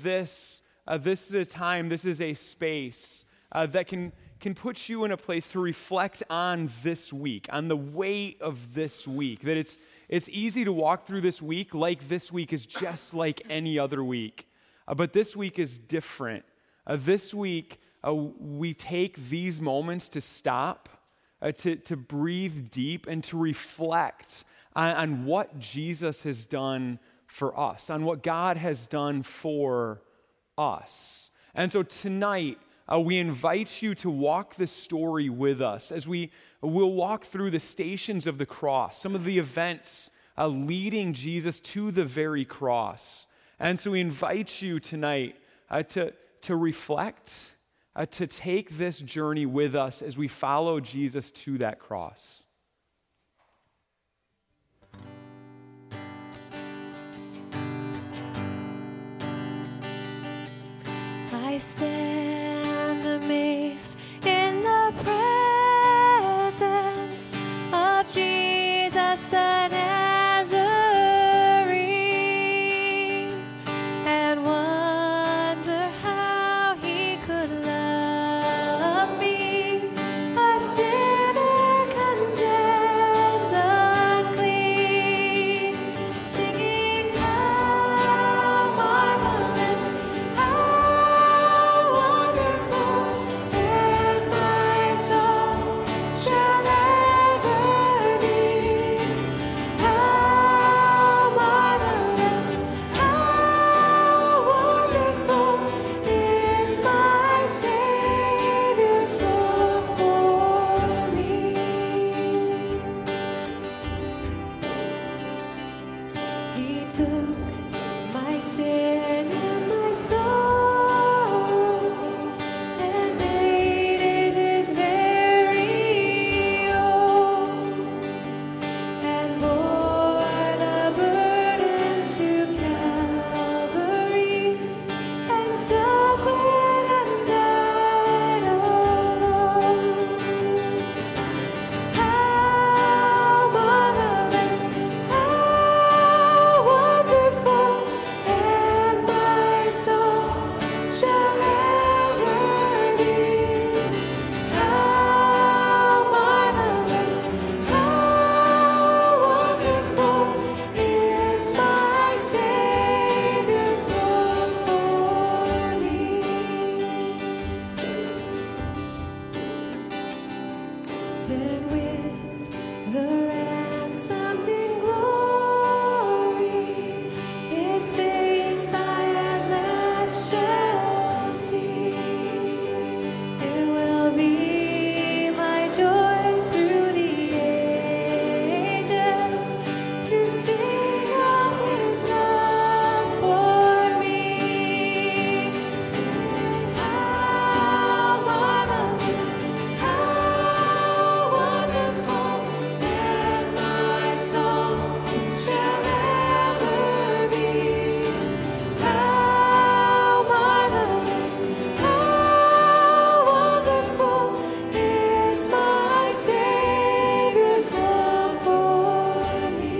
this is a time, this is a space that can put you in a place to reflect on this week, on the weight of this week. That it's easy to walk through this week like this week is just like any other week. But this week is different. This week, we take these moments to stop, to breathe deep, and to reflect on what Jesus has done for us, on what God has done for us. And so tonight, we invite you to walk this story with us as we'll walk through the stations of the cross, some of the events leading Jesus to the very cross. And so we invite you tonight to reflect, to take this journey with us as we follow Jesus to that cross. I stand amazed in the presence of Jesus the Nazarene, and wonder how he could love me, a sinner condemned unclean, singing how marvelous, how wonderful, and my soul shall ever be. How marvelous, how wonderful is my Savior's love for me. He took my sin and my sorrow and made it his very own, and bore the burden to Calvary, and suffered and died alone. How marvelous, how wonderful, and my soul shall ever be. How marvelous, how wonderful is my Savior's love for me. Then with the ransomed in glory, his face I at last shall see. It will be my joy through the ages to sing of his love for me. Sing how marvelous, how wonderful, and my soul shall ever be. How marvelous, how wonderful is my Savior's love for me.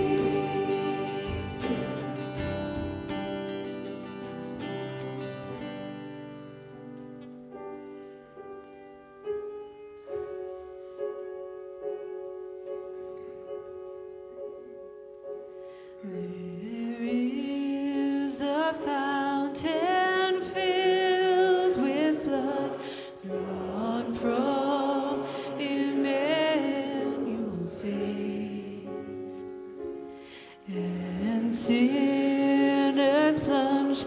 There is a fountain filled with blood drawn from Emmanuel's veins, and sinners plunged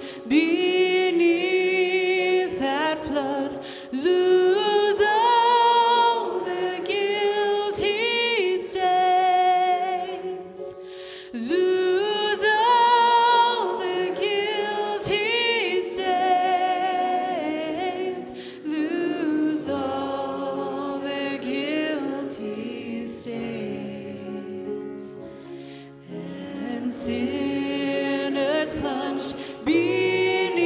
beneath that flood lose all their guilty stains. Lose all the guilty stains. Lose all the guilty stains. And sinners plunged beneath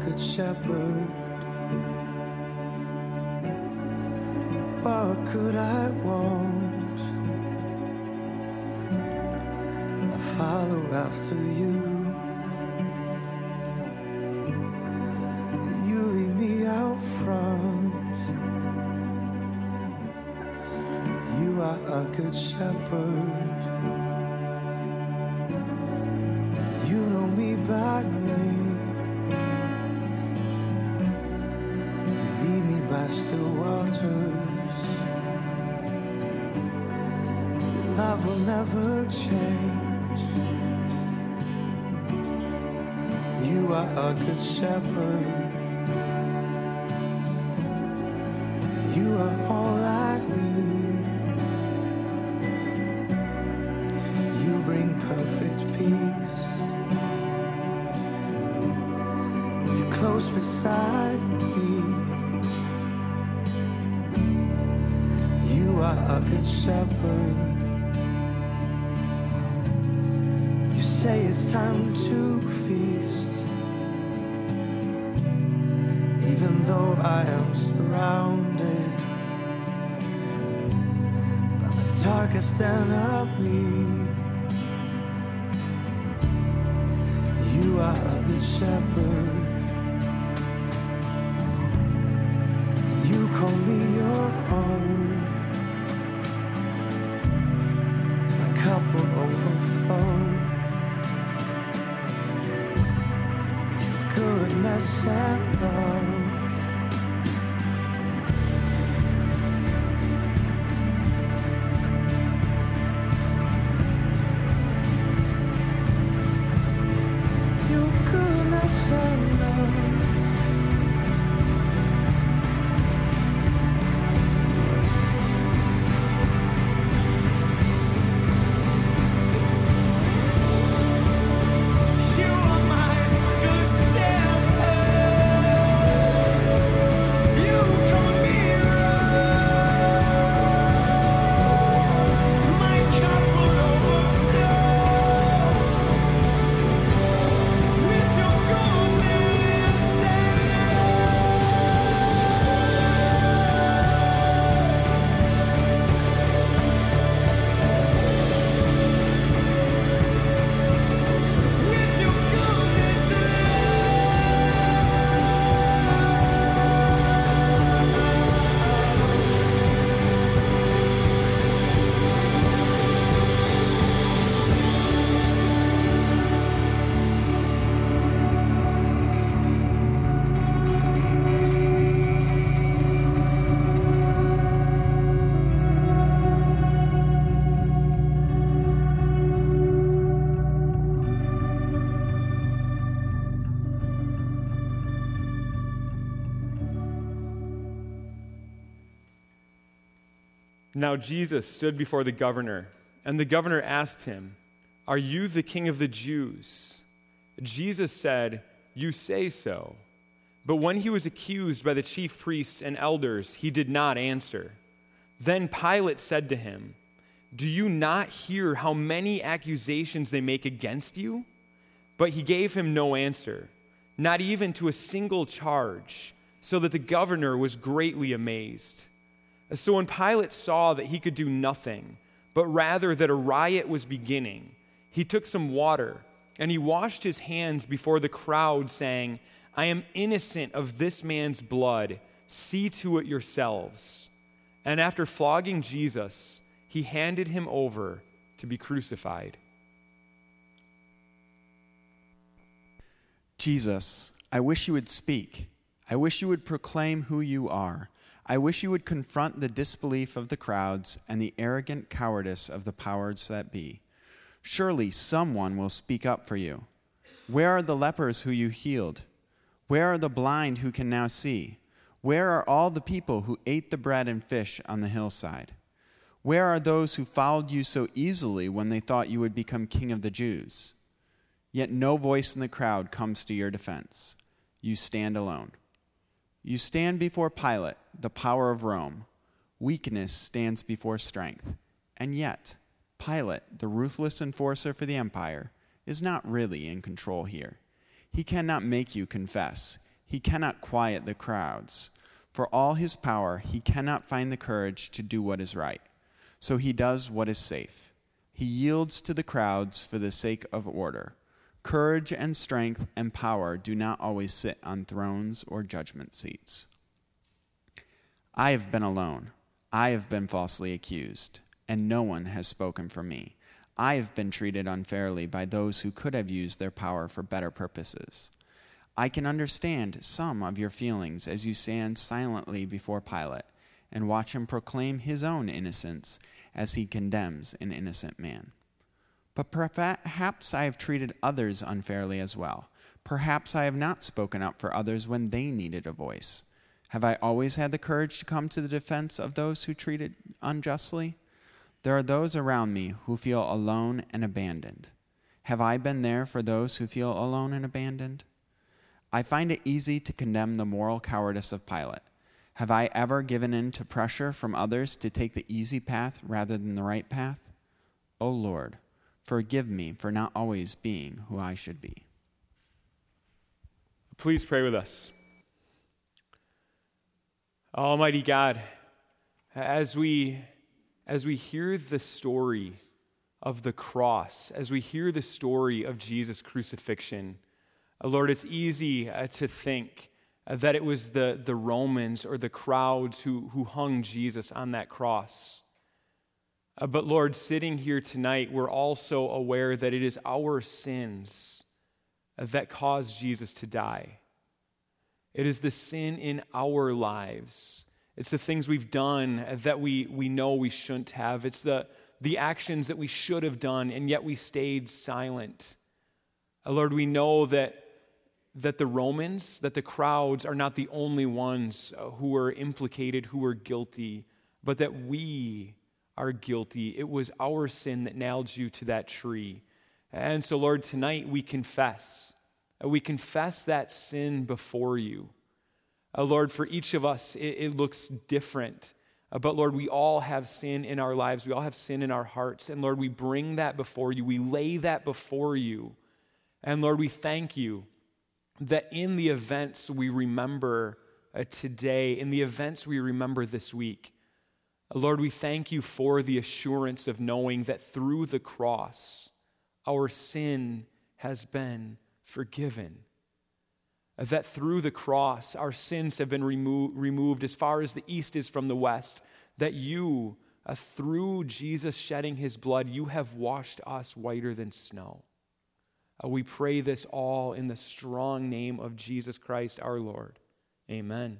good shepherd. What could I want? I follow after you. You lead me out front. You are a good shepherd. You know me by name. You lead me by still waters. Your love will never change. You are a good shepherd. You are all I need. You bring perfect peace. You're close beside me. You are a good shepherd. You say it's time to feast. Even though I am surrounded by the darkest enemy, you are a good shepherd. You call me your own. My cup will overflow. Goodness and love. Your goodness and love. You are my good shepherd. You call me right. My cup will overflow with your goodness and with your goodness Now Jesus stood before the governor, and the governor asked him, "Are you the king of the Jews?" Jesus said, "You say so." But when he was accused by the chief priests and elders, he did not answer. Then Pilate said to him, "Do you not hear how many accusations they make against you?" But he gave him no answer, not even to a single charge, so that the governor was greatly amazed. So when Pilate saw that he could do nothing, but rather that a riot was beginning, he took some water, and he washed his hands before the crowd, saying, "I am innocent of this man's blood. See to it yourselves." And after flogging Jesus, he handed him over to be crucified. Jesus, I wish you would speak. I wish you would proclaim who you are. I wish you would confront the disbelief of the crowds and the arrogant cowardice of the powers that be. Surely someone will speak up for you. Where are the lepers who you healed? Where are the blind who can now see? Where are all the people who ate the bread and fish on the hillside? Where are those who followed you so easily when they thought you would become king of the Jews? Yet no voice in the crowd comes to your defense. You stand alone. You stand before Pilate, the power of Rome. Weakness stands before strength. And yet, Pilate, the ruthless enforcer for the empire, is not really in control here. He cannot make you confess. He cannot quiet the crowds. For all his power, he cannot find the courage to do what is right. So he does what is safe. He yields to the crowds for the sake of order. Courage and strength and power do not always sit on thrones or judgment seats. I have been alone. I have been falsely accused, and no one has spoken for me. I have been treated unfairly by those who could have used their power for better purposes. I can understand some of your feelings as you stand silently before Pilate and watch him proclaim his own innocence as he condemns an innocent man. But perhaps I have treated others unfairly as well. Perhaps I have not spoken up for others when they needed a voice. Have I always had the courage to come to the defense of those who treated unjustly? There are those around me who feel alone and abandoned. Have I been there for those who feel alone and abandoned? I find it easy to condemn the moral cowardice of Pilate. Have I ever given in to pressure from others to take the easy path rather than the right path? O Lord, forgive me for not always being who I should be. Please pray with us. Almighty God, as we hear the story of the cross, as we hear the story of Jesus' crucifixion, Lord, it's easy to think that it was the Romans or the crowds who hung Jesus on that cross. But Lord, sitting here tonight, we're also aware that it is our sins that caused Jesus to die. It is the sin in our lives. It's the things we've done that we know we shouldn't have. It's the actions that we should have done, and yet we stayed silent. Lord, we know that the Romans, that the crowds are not the only ones who were implicated, who were guilty, but that we are guilty. It was our sin that nailed you to that tree. And so, Lord, tonight we confess. We confess that sin before you. Lord, for each of us, it looks different. But Lord, we all have sin in our lives. We all have sin in our hearts. And Lord, we bring that before you. We lay that before you. And Lord, we thank you that in the events we remember today, in the events we remember this week, Lord, we thank you for the assurance of knowing that through the cross, our sin has been forgiven. That through the cross, our sins have been removed as far as the east is from the west. That you, through Jesus shedding his blood, you have washed us whiter than snow. We pray this all in the strong name of Jesus Christ our Lord. Amen.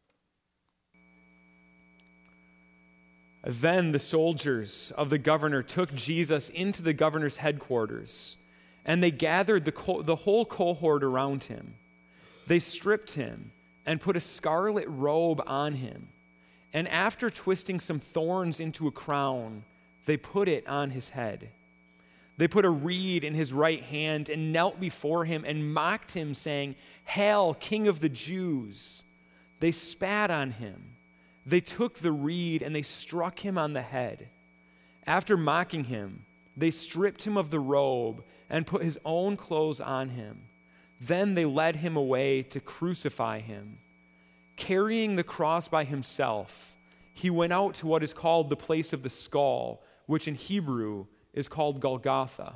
Then the soldiers of the governor took Jesus into the governor's headquarters, and they gathered the whole cohort around him. They stripped him and put a scarlet robe on him, and after twisting some thorns into a crown, they put it on his head. They put a reed in his right hand and knelt before him and mocked him, saying, "Hail, King of the Jews!" They spat on him. They took the reed and they struck him on the head. After mocking him, they stripped him of the robe and put his own clothes on him. Then they led him away to crucify him. Carrying the cross by himself, he went out to what is called the place of the skull, which in Hebrew is called Golgotha.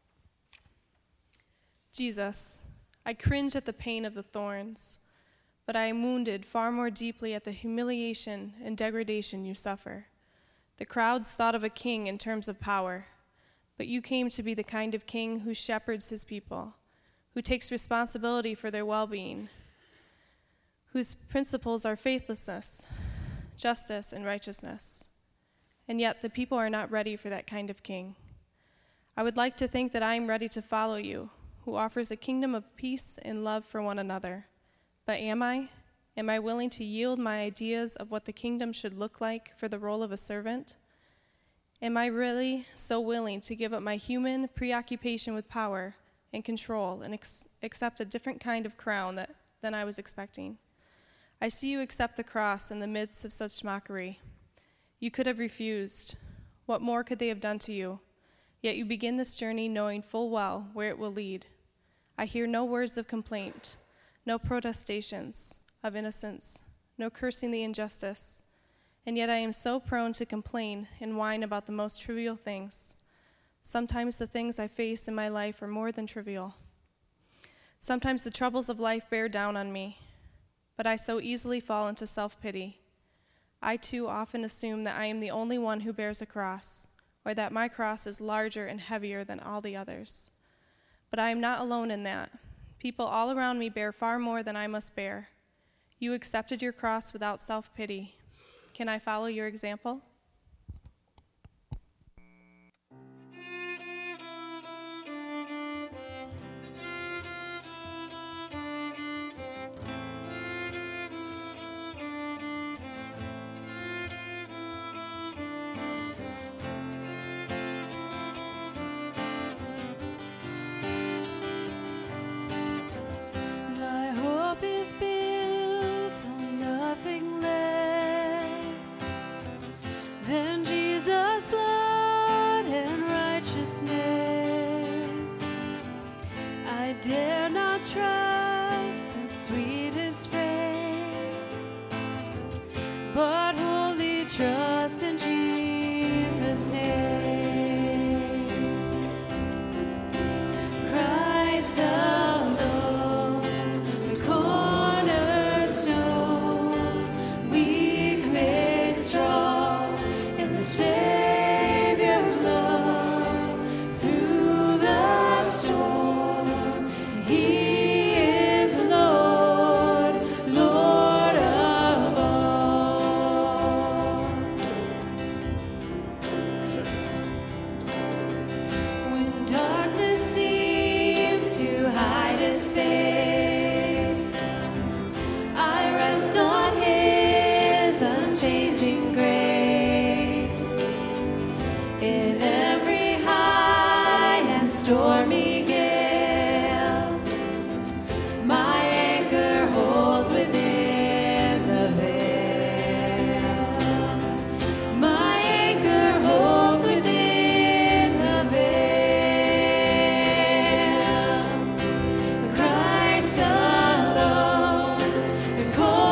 Jesus, I cringe at the pain of the thorns, but I am wounded far more deeply at the humiliation and degradation you suffer. The crowds thought of a king in terms of power, but you came to be the kind of king who shepherds his people, who takes responsibility for their well-being, whose principles are faithlessness, justice, and righteousness. And yet the people are not ready for that kind of king. I would like to think that I am ready to follow you, who offers a kingdom of peace and love for one another. But am I? Am I willing to yield my ideas of what the kingdom should look like for the role of a servant? Am I really so willing to give up my human preoccupation with power and control and accept a different kind of crown than I was expecting? I see you accept the cross in the midst of such mockery. You could have refused. What more could they have done to you? Yet you begin this journey knowing full well where it will lead. I hear no words of complaint, no protestations of innocence, no cursing the injustice. And yet I am so prone to complain and whine about the most trivial things. Sometimes the things I face in my life are more than trivial. Sometimes the troubles of life bear down on me, but I so easily fall into self-pity. I too often assume that I am the only one who bears a cross, or that my cross is larger and heavier than all the others. But I am not alone in that. People all around me bear far more than I must bear. You accepted your cross without self-pity. Can I follow your example? My hope is built on nothing less than Jesus' blood and righteousness. I dare not trust the sweetest frame, but wholly trust in Jesus' name. Christ alone, the cornerstone, weak made strong in the Savior's love through the storm. He is Lord, Lord of all. When darkness seems to hide His face, I rest on His unchanging grace. In every high and stormy gale, my anchor holds within the veil. My anchor holds within the veil. Christ alone, the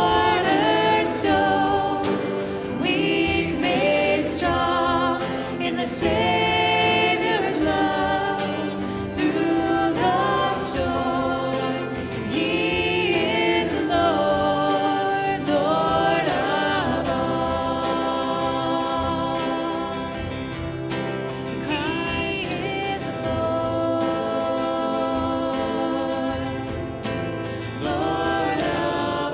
cornerstone, weak made strong in the Savior's love through the storm. He is Lord, Lord of all. Christ is Lord, Lord of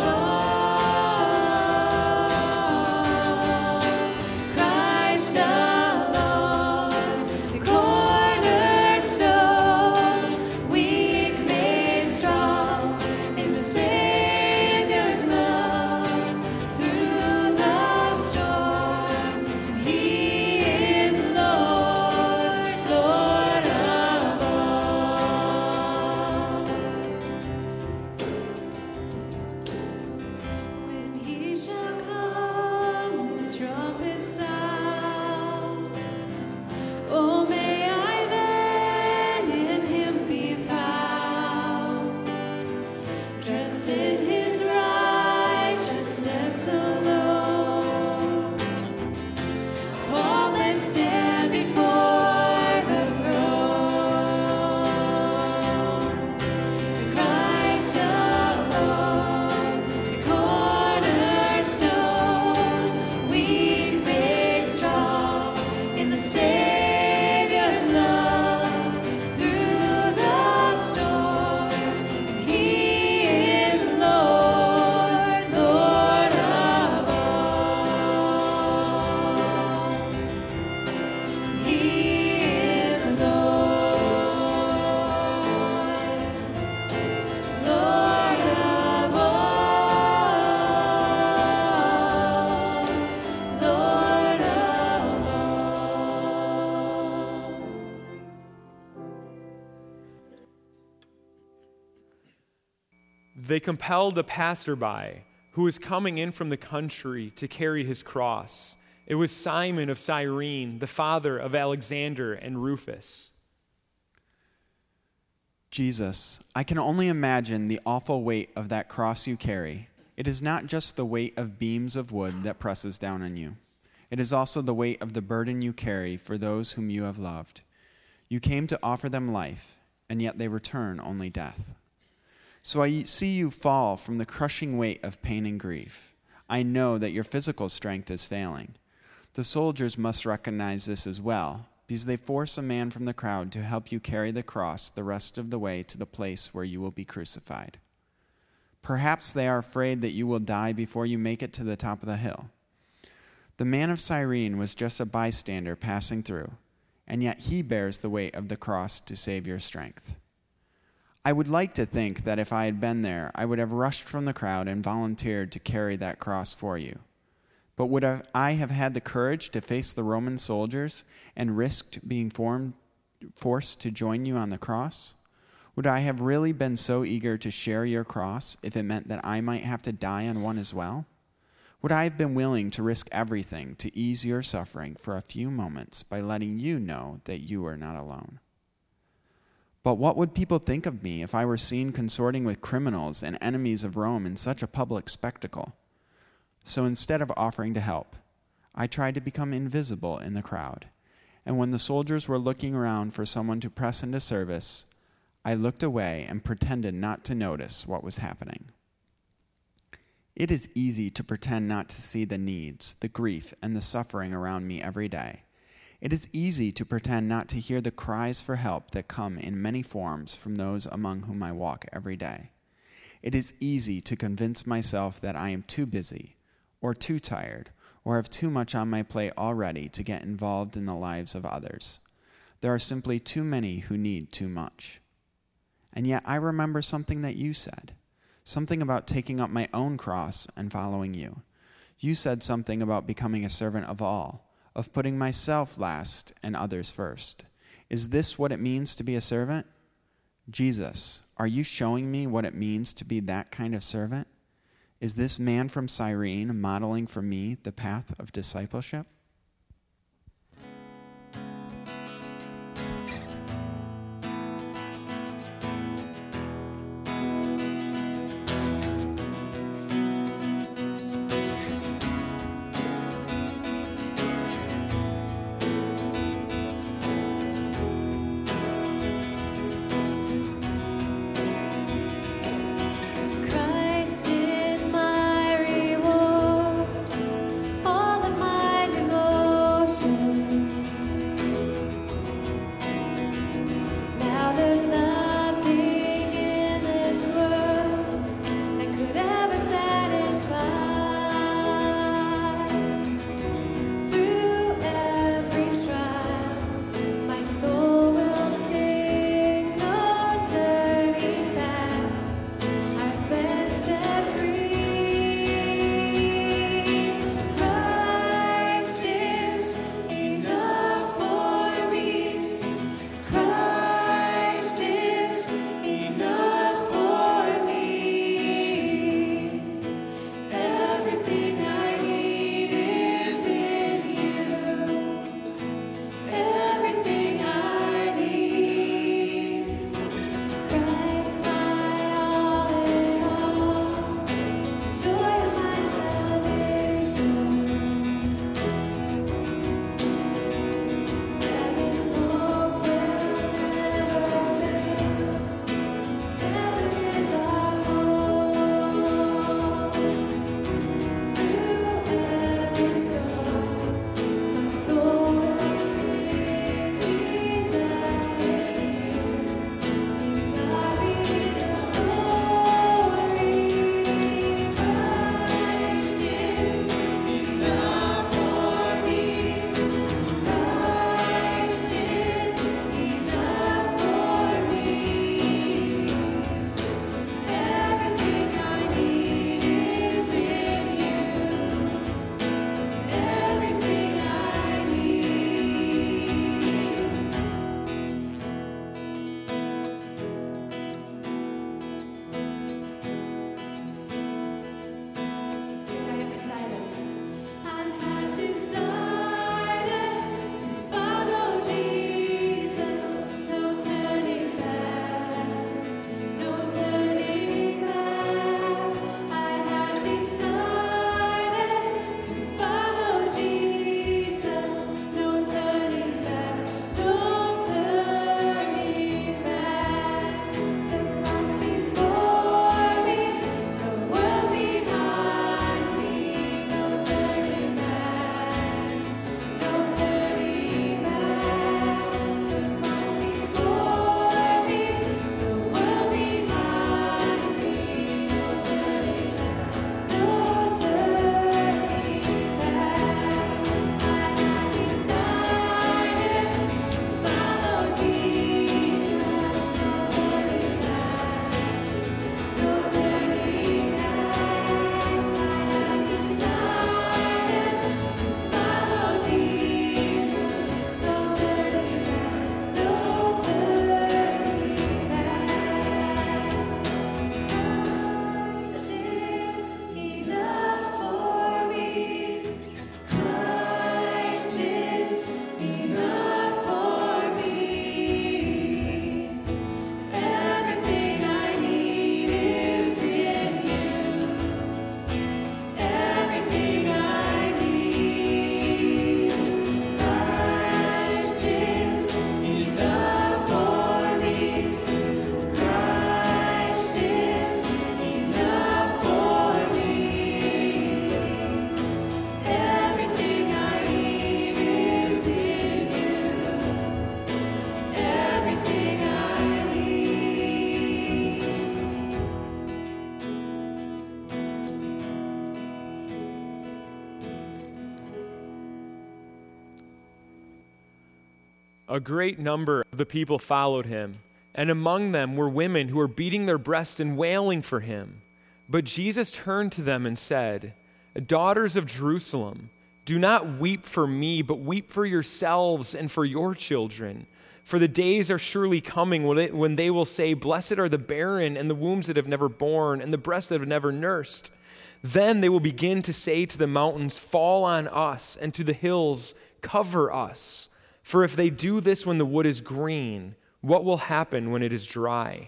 all. Christ alone, the cornerstone, weak made strong in the Savior's love through the storm. He is Lord, Lord of all. When He shall come with trumpet sound, oh, may I then in Him be found, dressed in His righteousness alone, faultless stand before the throne. Christ alone, the cornerstone, weak made strong in the Savior's love through the storm. He is Lord, Lord of all. He is Lord, Lord of all, Lord of all. They compelled a passerby who was coming in from the country to carry his cross. It was Simon of Cyrene, the father of Alexander and Rufus. Jesus, I can only imagine the awful weight of that cross you carry. It is not just the weight of beams of wood that presses down on you. It is also the weight of the burden you carry for those whom you have loved. You came to offer them life, and yet they return only death. So I see you fall from the crushing weight of pain and grief. I know that your physical strength is failing. The soldiers must recognize this as well, because they force a man from the crowd to help you carry the cross the rest of the way to the place where you will be crucified. Perhaps they are afraid that you will die before you make it to the top of the hill. The man of Cyrene was just a bystander passing through, and yet he bears the weight of the cross to save your strength. I would like to think that if I had been there, I would have rushed from the crowd and volunteered to carry that cross for you. But would I have had the courage to face the Roman soldiers and risked being forced to join you on the cross? Would I have really been so eager to share your cross if it meant that I might have to die on one as well? Would I have been willing to risk everything to ease your suffering for a few moments by letting you know that you are not alone? But what would people think of me if I were seen consorting with criminals and enemies of Rome in such a public spectacle? So instead of offering to help, I tried to become invisible in the crowd. And when the soldiers were looking around for someone to press into service, I looked away and pretended not to notice what was happening. It is easy to pretend not to see the needs, the grief, and the suffering around me every day. It is easy to pretend not to hear the cries for help that come in many forms from those among whom I walk every day. It is easy to convince myself that I am too busy, or too tired, or have too much on my plate already to get involved in the lives of others. There are simply too many who need too much. And yet I remember something that you said, something about taking up my own cross and following you. You said something about becoming a servant of all, of putting myself last and others first. Is this what it means to be a servant? Jesus, are you showing me what it means to be that kind of servant? Is this man from Cyrene modeling for me the path of discipleship? Christ is my reward, all of my devotion. Now there's nothing in this world that could ever satisfy. Through every trial, my soul will sing, no turning back. I've been set free. Christ is A great number of the people followed him, and among them were women who were beating their breasts and wailing for him. But Jesus turned to them and said, "Daughters of Jerusalem, do not weep for me, but weep for yourselves and for your children. For the days are surely coming when they will say, 'Blessed are the barren and the wombs that have never borne and the breasts that have never nursed.' Then they will begin to say to the mountains, 'Fall on us,' and to the hills, 'Cover us.' For if they do this when the wood is green, what will happen when it is dry?"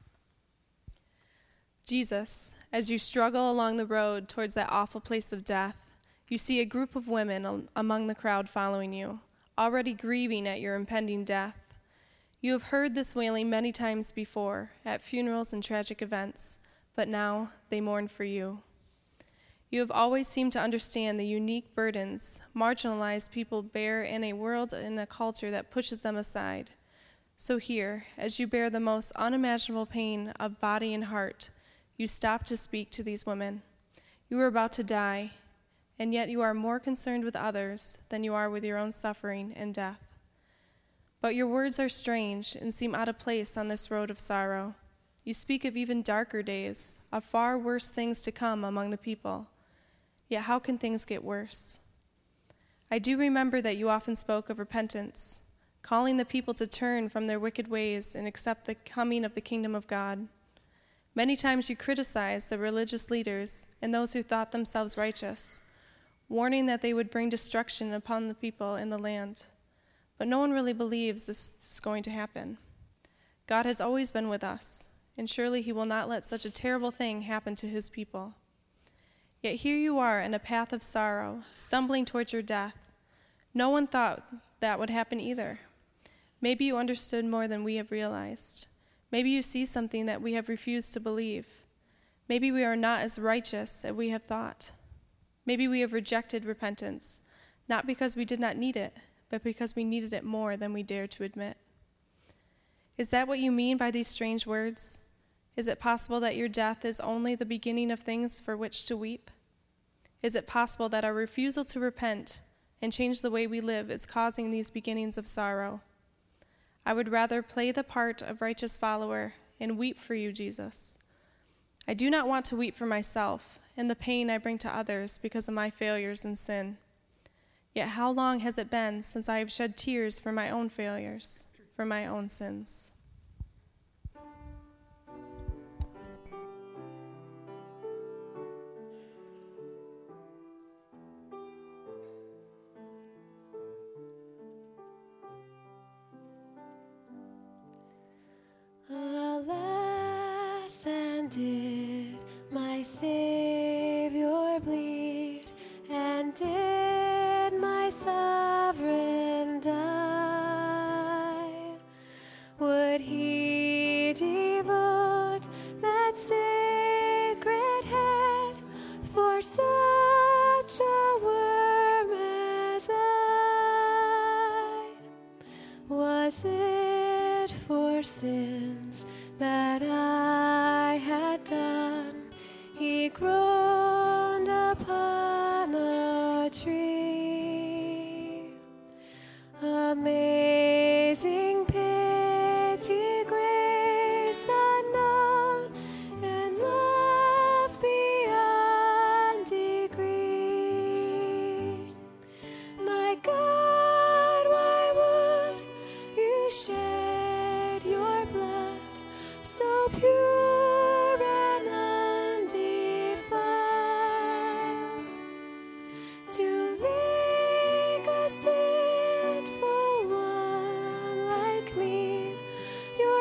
Jesus, as you struggle along the road towards that awful place of death, you see a group of women among the crowd following you, already grieving at your impending death. You have heard this wailing many times before, at funerals and tragic events, but now they mourn for you. You have always seemed to understand the unique burdens marginalized people bear in a world and a culture that pushes them aside. So here, as you bear the most unimaginable pain of body and heart, you stop to speak to these women. You are about to die, and yet you are more concerned with others than you are with your own suffering and death. But your words are strange and seem out of place on this road of sorrow. You speak of even darker days, of far worse things to come among the people. Yet how can things get worse? I do remember that you often spoke of repentance, calling the people to turn from their wicked ways and accept the coming of the kingdom of God. Many times you criticized the religious leaders and those who thought themselves righteous, warning that they would bring destruction upon the people in the land. But no one really believes this is going to happen. God has always been with us, and surely he will not let such a terrible thing happen to his people. Yet here you are in a path of sorrow, stumbling towards your death. No one thought that would happen either. Maybe you understood more than we have realized. Maybe you see something that we have refused to believe. Maybe we are not as righteous as we have thought. Maybe we have rejected repentance, not because we did not need it, but because we needed it more than we dared to admit. Is that what you mean by these strange words? Is it possible that your death is only the beginning of things for which to weep? Is it possible that our refusal to repent and change the way we live is causing these beginnings of sorrow? I would rather play the part of righteous follower and weep for you, Jesus. I do not want to weep for myself and the pain I bring to others because of my failures and sin. Yet how long has it been since I have shed tears for my own failures, for my own sins? Alas, and did my Savior bleed, and did my sovereign die? Would he devote that sacred head for such a worm as I? Was it for sins that I had done? He groaned upon a tree. Amazing pity, grace unknown, and love beyond degree. My God, why would you shed your blood so pure and undefiled to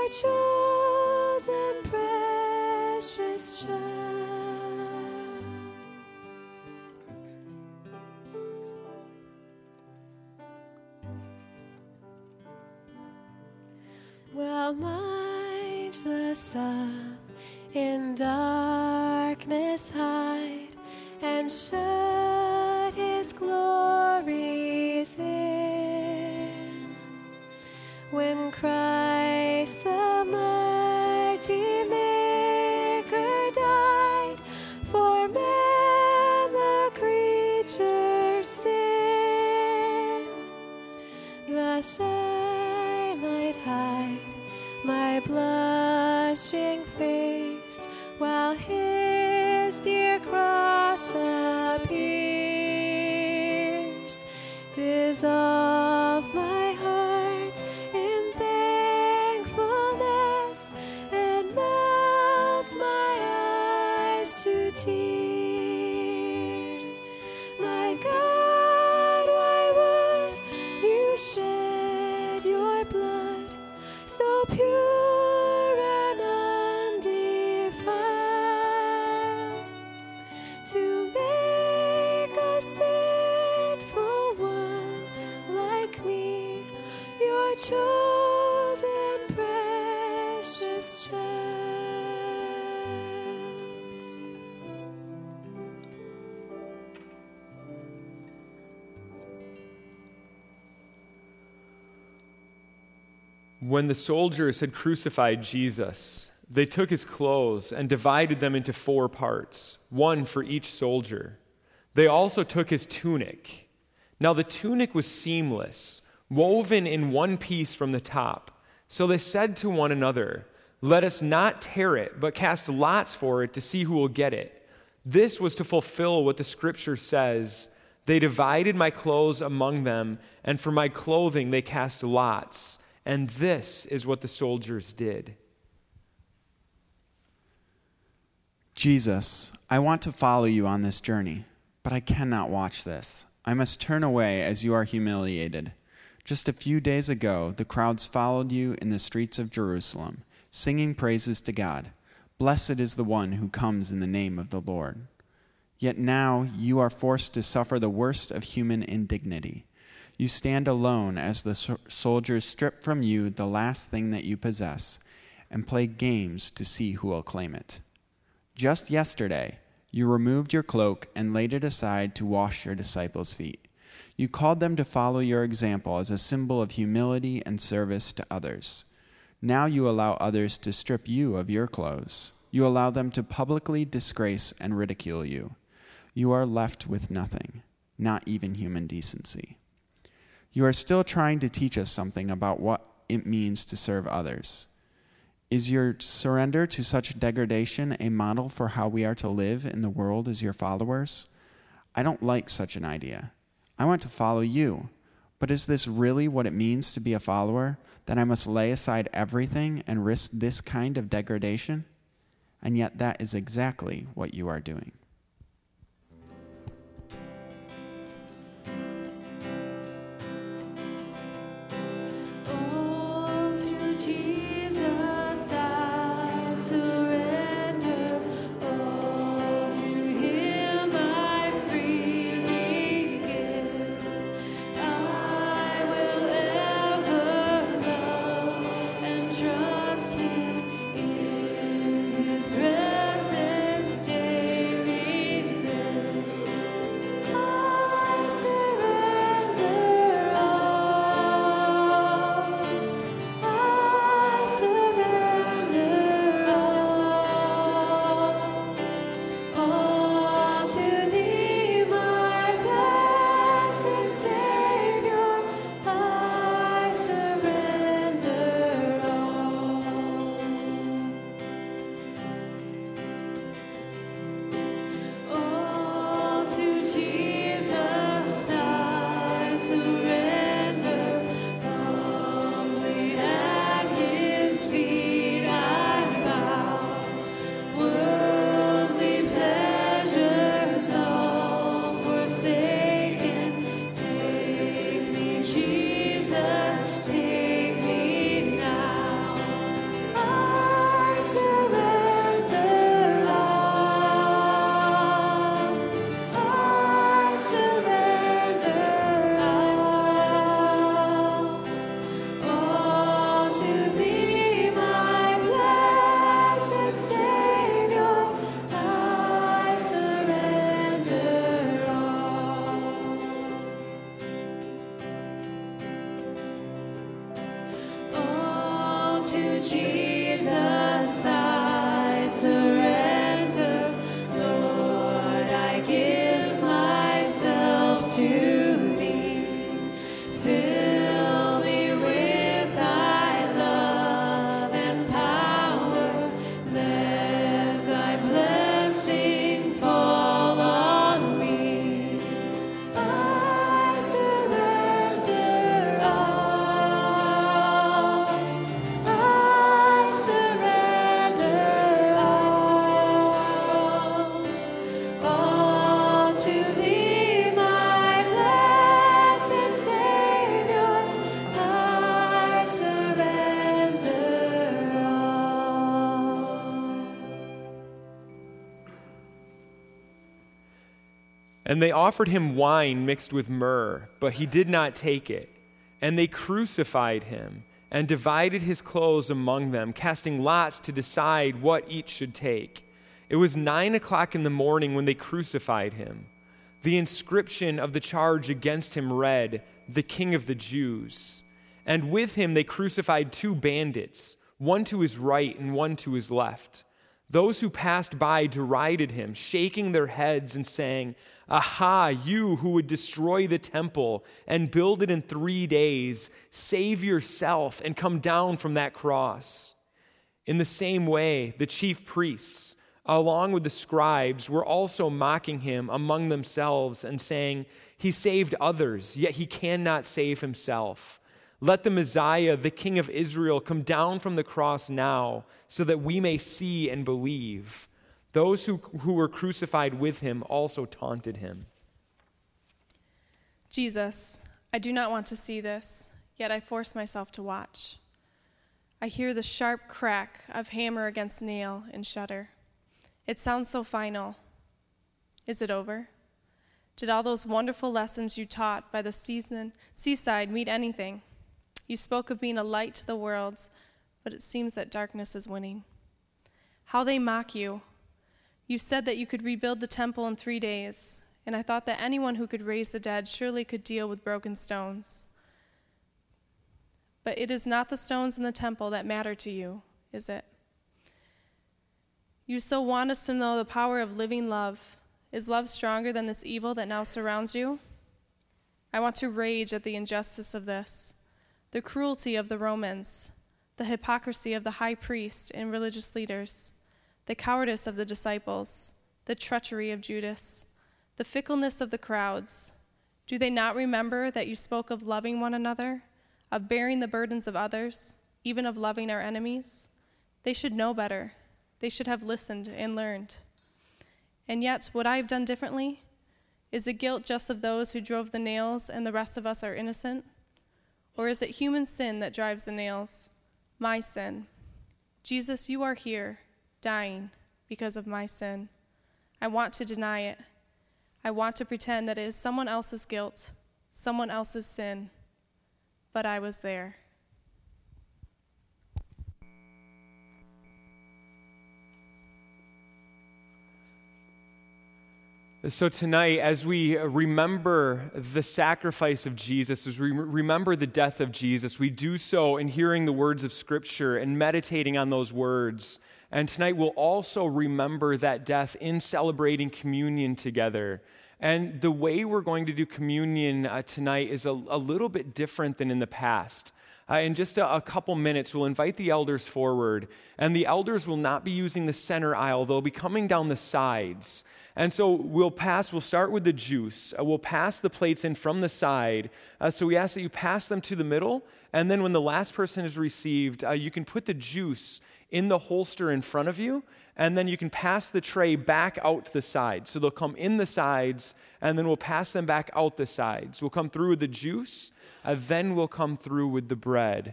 your chosen precious child. Well, might the sun in darkness hide and shut his glories in, when Christ the mighty Maker died for man the creature's sin, thus I might hide my blushing face while his dear cross appears, dissolve my heart in thankfulness and melt my eyes to tears. My God, why would you shed your blood so pure and undefiled, to make a sinful one like me your chosen precious child? When the soldiers had crucified Jesus, they took his clothes and divided them into 4 parts, one for each soldier. They also took his tunic. Now the tunic was seamless, woven in one piece from the top. So they said to one another, "Let us not tear it, but cast lots for it to see who will get it." This was to fulfill what the scripture says, "They divided my clothes among them, and for my clothing they cast lots." And this is what the soldiers did. Jesus, I want to follow you on this journey, but I cannot watch this. I must turn away as you are humiliated. Just a few days ago, the crowds followed you in the streets of Jerusalem, singing praises to God. Blessed is the one who comes in the name of the Lord. Yet now you are forced to suffer the worst of human indignity. You stand alone as the soldiers strip from you the last thing that you possess and play games to see who will claim it. Just yesterday, you removed your cloak and laid it aside to wash your disciples' feet. You called them to follow your example as a symbol of humility and service to others. Now you allow others to strip you of your clothes. You allow them to publicly disgrace and ridicule you. You are left with nothing, not even human decency. You are still trying to teach us something about what it means to serve others. Is your surrender to such degradation a model for how we are to live in the world as your followers? I don't like such an idea. I want to follow you, but is this really what it means to be a follower, that I must lay aside everything and risk this kind of degradation? And yet that is exactly what you are doing. Trust him in his presence daily. Jesus, I surrender. Lord, I give myself to thee. Fill me with thy love and power. Let thy blessing fall on me. I surrender all. I surrender all to thee, my blessed Savior. I surrender all. And they offered him wine mixed with myrrh, but he did not take it. And they crucified him and divided his clothes among them, casting lots to decide what each should take. It was 9:00 in the morning when they crucified him. The inscription of the charge against him read, "The King of the Jews." And with him they crucified 2 bandits, one to his right and one to his left. Those who passed by derided him, shaking their heads and saying, "Aha, you who would destroy the temple and build it in 3 days, save yourself and come down from that cross." In the same way, the chief priests, along with the scribes, were also mocking him among themselves and saying, "He saved others, yet he cannot save himself. Let the Messiah, the King of Israel, come down from the cross now, so that we may see and believe." Those who were crucified with him also taunted him. Jesus, I do not want to see this, yet I force myself to watch. I hear the sharp crack of hammer against nail and shudder. It sounds so final. Is it over? Did all those wonderful lessons you taught by the seaside mean anything? You spoke of being a light to the world, but it seems that darkness is winning. How they mock you. You said that you could rebuild the temple in 3 days, and I thought that anyone who could raise the dead surely could deal with broken stones. But it is not the stones in the temple that matter to you, is it? You so want us to know the power of living love. Is love stronger than this evil that now surrounds you? I want to rage at the injustice of this, the cruelty of the Romans, the hypocrisy of the high priest and religious leaders, the cowardice of the disciples, the treachery of Judas, the fickleness of the crowds. Do they not remember that you spoke of loving one another, of bearing the burdens of others, even of loving our enemies? They should know better. They should have listened and learned. And yet, would I have done differently? Is the guilt just of those who drove the nails and the rest of us are innocent? Or is it human sin that drives the nails? My sin. Jesus, you are here, dying because of my sin. I want to deny it. I want to pretend that it is someone else's guilt, someone else's sin. But I was there. So tonight, as we remember the sacrifice of Jesus, as we remember the death of Jesus, we do so in hearing the words of Scripture and meditating on those words. And tonight we'll also remember that death in celebrating communion together. And the way we're going to do communion tonight is a little bit different than in the past. In just a couple minutes, we'll invite the elders forward, and the elders will not be using the center aisle. They'll be coming down the sides. And so we'll start with the juice. We'll pass the plates in from the side. So we ask that you pass them to the middle, and then when the last person is received, you can put the juice in the holster in front of you, and then you can pass the tray back out to the sides. So they'll come in the sides, and then we'll pass them back out the sides. We'll come through with the juice, then we'll come through with the bread.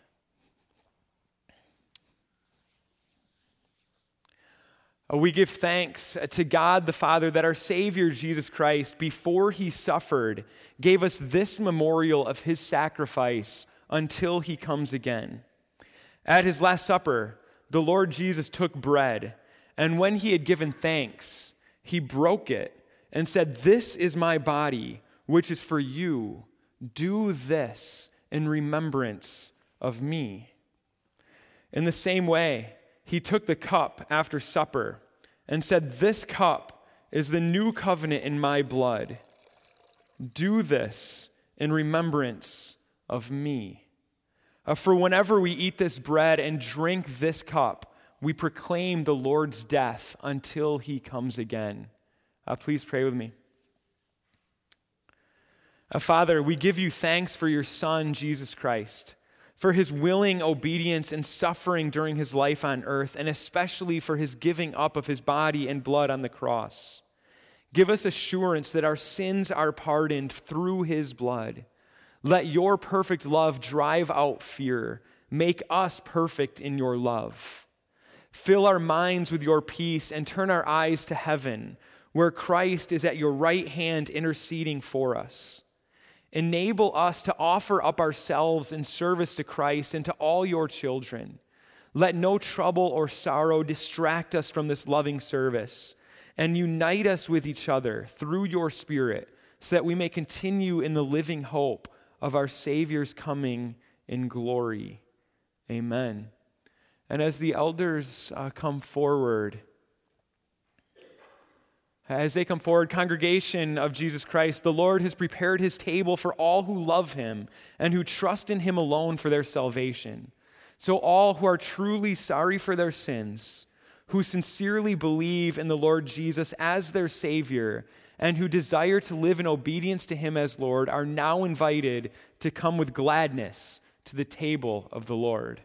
We give thanks to God the Father that our Savior, Jesus Christ, before he suffered, gave us this memorial of his sacrifice until he comes again. At his Last Supper, the Lord Jesus took bread, and when he had given thanks, he broke it and said, "This is my body, which is for you. Do this in remembrance of me." In the same way, he took the cup after supper and said, "This cup is the new covenant in my blood. Do this in remembrance of me." For whenever we eat this bread and drink this cup, we proclaim the Lord's death until he comes again. Please pray with me. Father, we give you thanks for your Son, Jesus Christ, for his willing obedience and suffering during his life on earth, and especially for his giving up of his body and blood on the cross. Give us assurance that our sins are pardoned through his blood. Let your perfect love drive out fear. Make us perfect in your love. Fill our minds with your peace and turn our eyes to heaven, where Christ is at your right hand interceding for us. Enable us to offer up ourselves in service to Christ and to all your children. Let no trouble or sorrow distract us from this loving service, and unite us with each other through your Spirit, so that we may continue in the living hope of our Savior's coming in glory. Amen. And as the elders come forward, congregation of Jesus Christ, the Lord has prepared his table for all who love him and who trust in him alone for their salvation. So all who are truly sorry for their sins, who sincerely believe in the Lord Jesus as their Savior, and who desire to live in obedience to him as Lord, are now invited to come with gladness to the table of the Lord.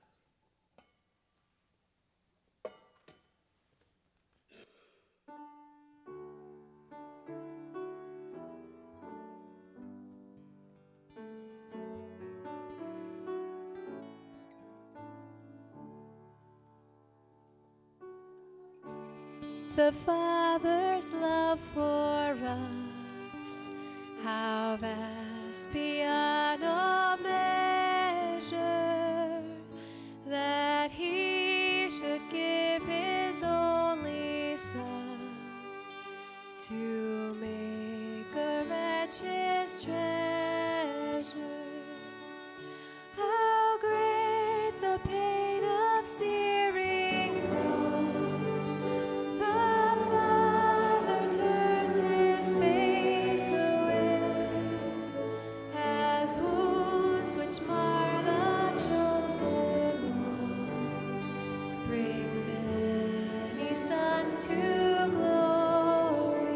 The Father's love for us, how vast beyond all measure, that he should give his only Son to make a wretch his treasure. How great the pain of searing cross! The Father turns his face away, as wounds which mar the chosen one bring many sons to glory.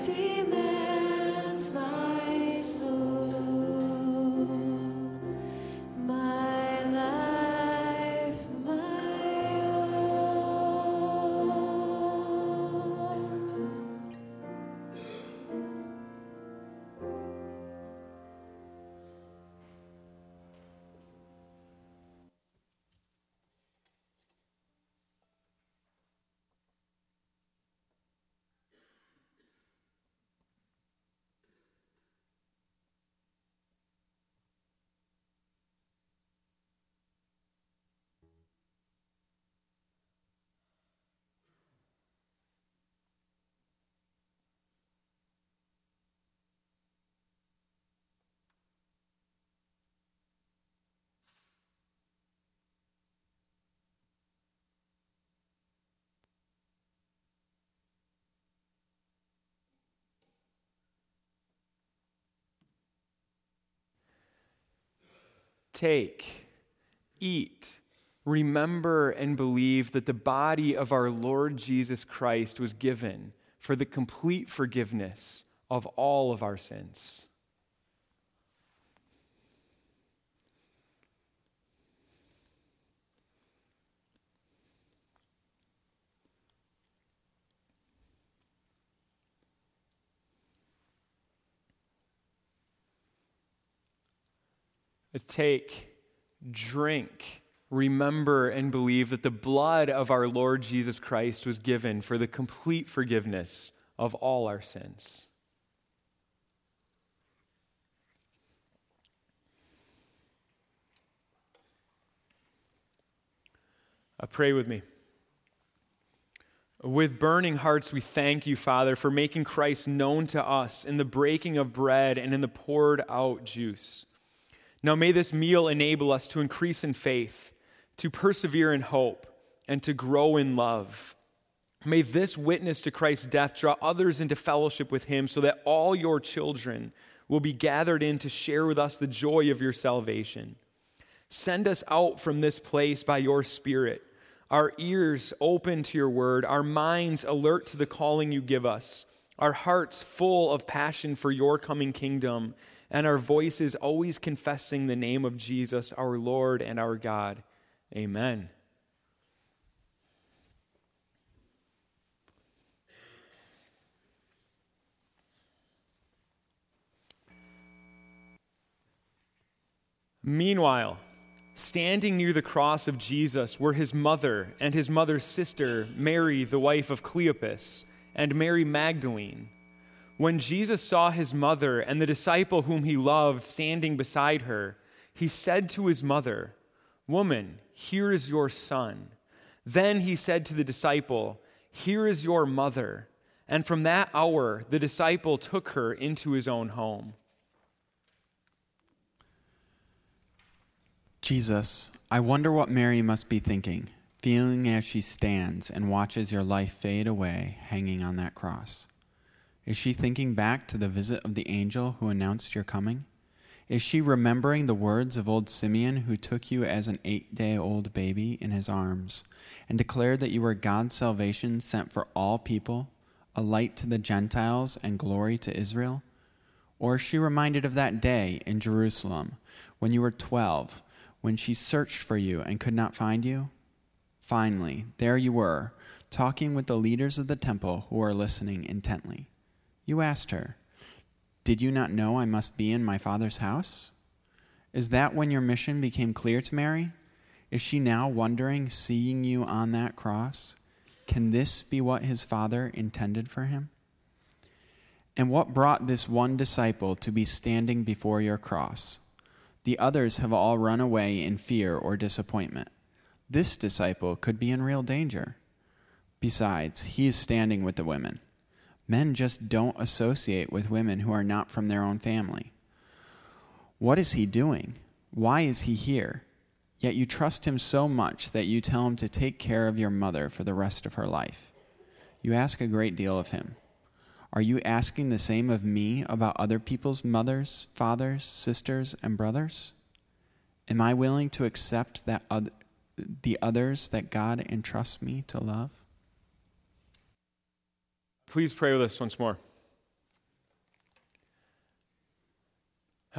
demands my soul, my life, my own. Take, eat, remember, and believe that the body of our Lord Jesus Christ was given for the complete forgiveness of all of our sins. Take, drink, remember, and believe that the blood of our Lord Jesus Christ was given for the complete forgiveness of all our sins. Pray with me. With burning hearts, we thank you, Father, for making Christ known to us in the breaking of bread and in the poured out juice. Now may this meal enable us to increase in faith, to persevere in hope, and to grow in love. May this witness to Christ's death draw others into fellowship with him so that all your children will be gathered in to share with us the joy of your salvation. Send us out from this place by your Spirit, our ears open to your word, our minds alert to the calling you give us, our hearts full of passion for your coming kingdom, and our voices always confessing the name of Jesus, our Lord and our God. Amen. Meanwhile, standing near the cross of Jesus were his mother and his mother's sister, Mary, the wife of Cleopas, and Mary Magdalene. When Jesus saw his mother and the disciple whom he loved standing beside her, he said to his mother, "Woman, here is your son." Then he said to the disciple, "Here is your mother." And from that hour, the disciple took her into his own home. Jesus, I wonder what Mary must be thinking, feeling as she stands and watches your life fade away, hanging on that cross. Is she thinking back to the visit of the angel who announced your coming? Is she remembering the words of old Simeon who took you as an 8-day-old baby in his arms and declared that you were God's salvation sent for all people, a light to the Gentiles and glory to Israel? Or is she reminded of that day in Jerusalem when you were 12, when she searched for you and could not find you? Finally, there you were, talking with the leaders of the temple who were listening intently. You asked her, "Did you not know I must be in my Father's house?" Is that when your mission became clear to Mary? Is she now wondering, seeing you on that cross, can this be what his Father intended for him? And what brought this one disciple to be standing before your cross? The others have all run away in fear or disappointment. This disciple could be in real danger. Besides, he is standing with the women. Men just don't associate with women who are not from their own family. What is he doing? Why is he here? Yet you trust him so much that you tell him to take care of your mother for the rest of her life. You ask a great deal of him. Are you asking the same of me about other people's mothers, fathers, sisters, and brothers? Am I willing to accept that the others that God entrusts me to love? Please pray with us once more.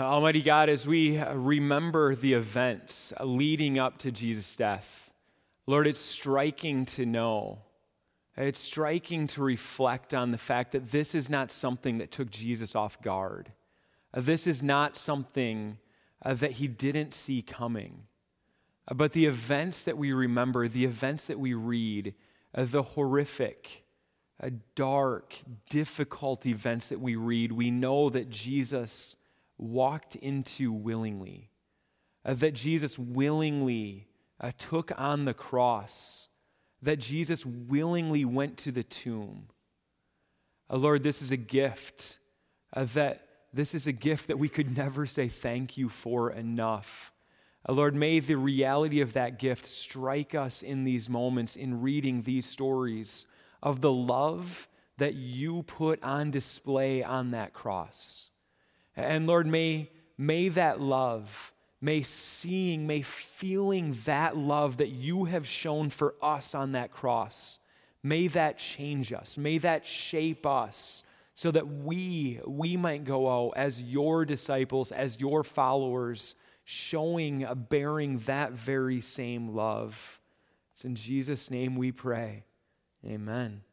Almighty God, as we remember the events leading up to Jesus' death, Lord, it's striking to know, it's striking to reflect on the fact that this is not something that took Jesus off guard. This is not something that he didn't see coming. But the events that we remember, the events that we read, the horrific, dark, difficult events that we read, we know that Jesus walked into willingly, that Jesus willingly took on the cross, that Jesus willingly went to the tomb. Lord, this is a gift that we could never say thank you for enough. Lord, may the reality of that gift strike us in these moments in reading these stories of the love that you put on display on that cross. And Lord, may that love, may feeling that love that you have shown for us on that cross, may that change us, may that shape us so that we might go out as your disciples, as your followers, bearing that very same love. It's in Jesus' name we pray. Amen.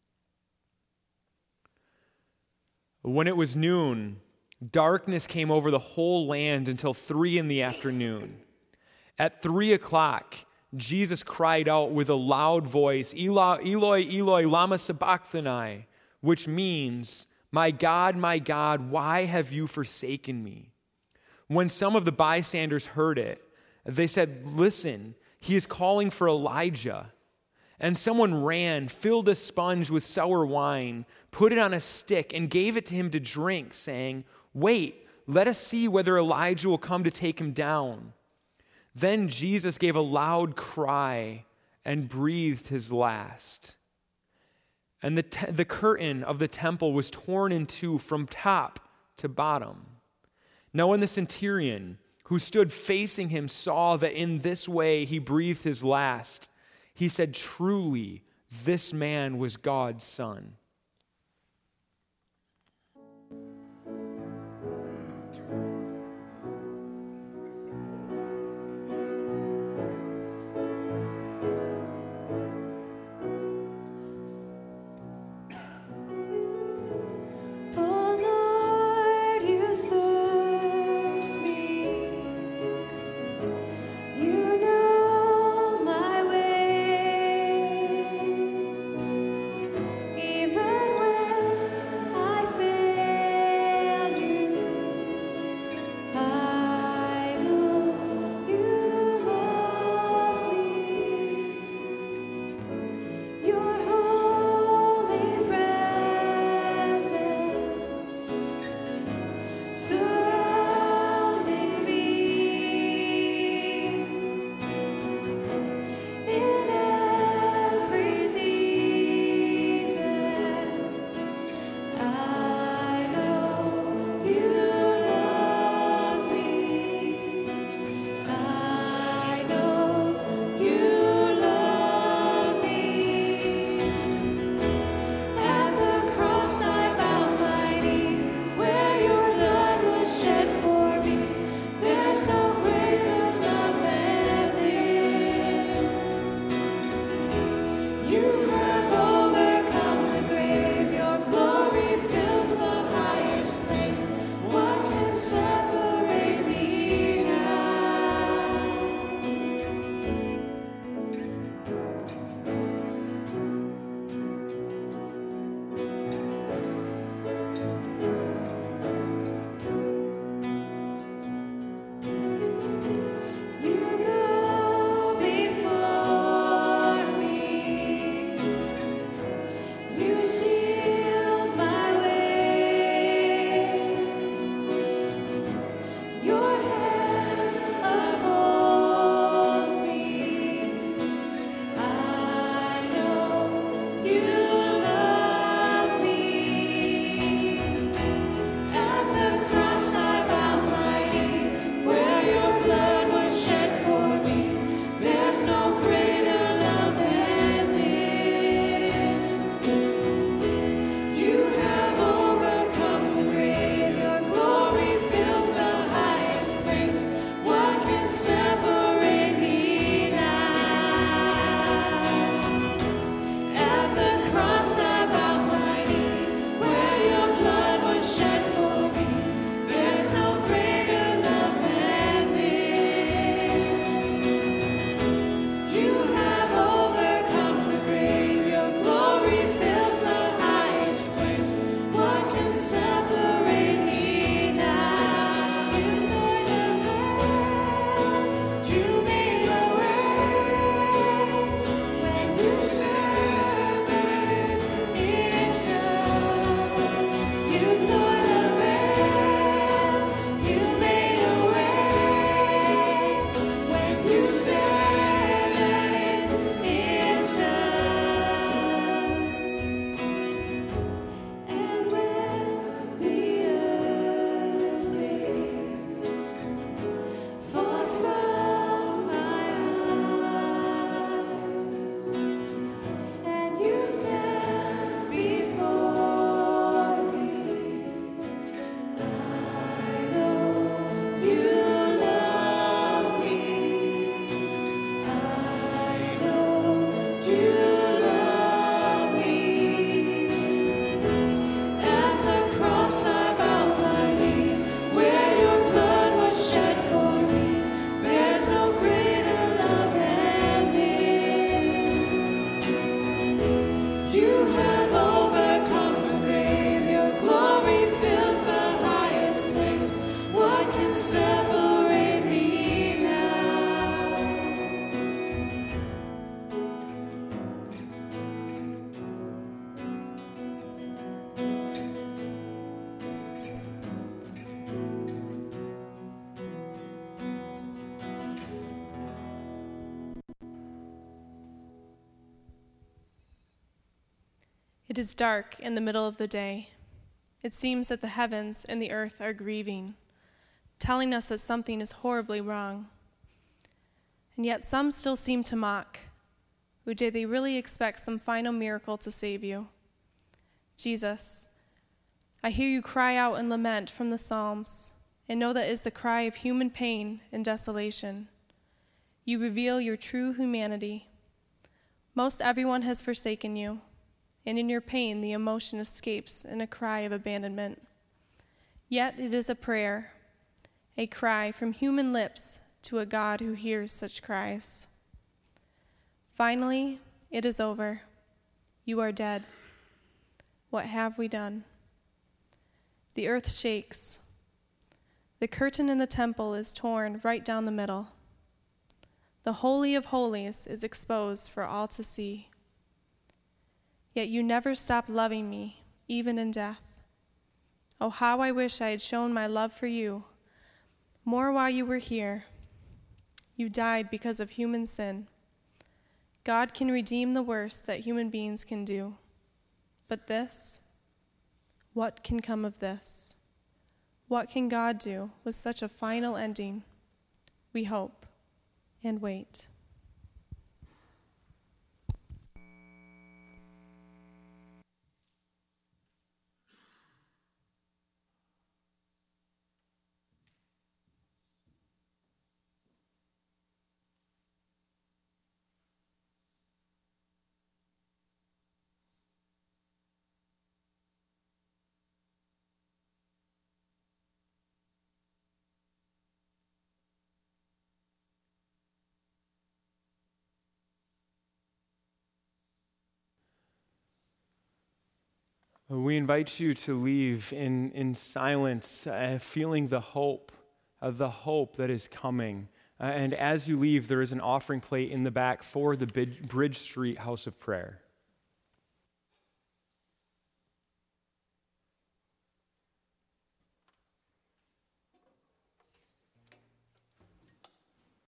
When it was noon, darkness came over the whole land until 3 p.m. At 3 o'clock, Jesus cried out with a loud voice, Eloi, Eloi, lama sabachthani, which means, my God, why have you forsaken me? When some of the bystanders heard it, they said, listen, he is calling for Elijah. And someone ran, filled a sponge with sour wine, put it on a stick, and gave it to him to drink, saying, wait, let us see whether Elijah will come to take him down. Then Jesus gave a loud cry and breathed his last. And the curtain of the temple was torn in two from top to bottom. Now when the centurion who stood facing him saw that in this way he breathed his last, he said, truly, this man was God's son. It is dark in the middle of the day. It seems that the heavens and the earth are grieving, telling us that something is horribly wrong. And yet some still seem to mock. Or do they really expect some final miracle to save you? Jesus, I hear you cry out and lament from the Psalms, and know that is the cry of human pain and desolation. You reveal your true humanity. Most everyone has forsaken you, and in your pain the emotion escapes in a cry of abandonment. Yet it is a prayer, a cry from human lips to a God who hears such cries. Finally, it is over. You are dead. What have we done? The earth shakes. The curtain in the temple is torn right down the middle. The Holy of Holies is exposed for all to see. Yet you never stopped loving me, even in death. Oh, how I wish I had shown my love for you more while you were here. You died because of human sin. God can redeem the worst that human beings can do. But this? What can come of this? What can God do with such a final ending? We hope and wait. We invite you to leave in silence, feeling the hope that is coming. And as you leave, there is an offering plate in the back for the Bridge Street House of Prayer.